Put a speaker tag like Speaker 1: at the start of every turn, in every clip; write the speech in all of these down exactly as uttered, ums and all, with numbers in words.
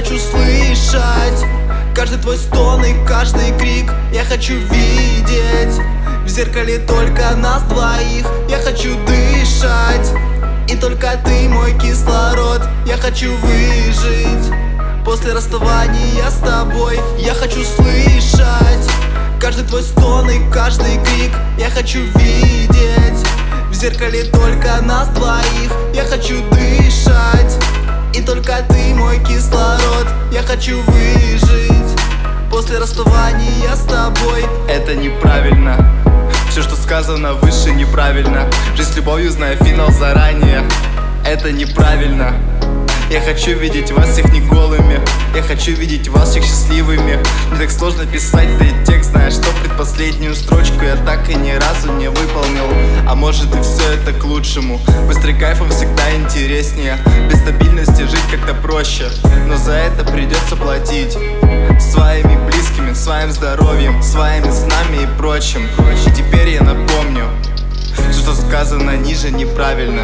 Speaker 1: хочу слышать каждый твой стон и каждый крик. Я хочу видеть в зеркале только нас двоих. Я хочу дышать, и только ты мой кислород. Я хочу выжить после расставания с тобой. Я хочу слышать каждый твой стон и каждый крик. Я хочу видеть в зеркале только нас двоих. Я хочу дышать, и только ты мой кислород. Я хочу выжить после расставания с тобой.
Speaker 2: Это неправильно, все, что сказано выше, неправильно. Жизнь с любовью, зная финал заранее. Это неправильно. Я хочу видеть вас всех не голыми. Я хочу видеть вас всех счастливыми. Мне так сложно писать этот текст, зная, что предпоследнюю строчку я так и ни разу не выполнил. А может и все это к лучшему. Быстрый кайфом всегда интереснее. Без стабильности жить как-то проще, но за это придется платить своими близкими, своим здоровьем, своими снами и прочим. И теперь я напомню, что сказано ниже неправильно.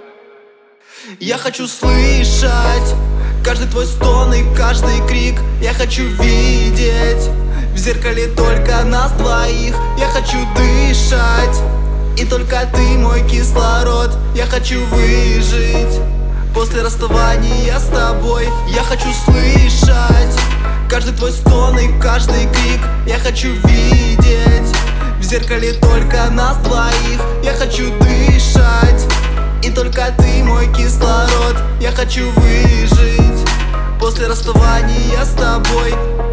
Speaker 1: Я хочу слышать каждый твой стон и каждый крик. Я хочу видеть в зеркале только нас двоих. Я хочу дышать, и только ты мой кислород. Я хочу выжить после расставания с тобой. Я хочу слышать каждый твой стон и каждый крик. Я хочу видеть в зеркале только нас двоих. Я хочу дышать, и только ты мой кислород. Я хочу выжить после расставания с тобой.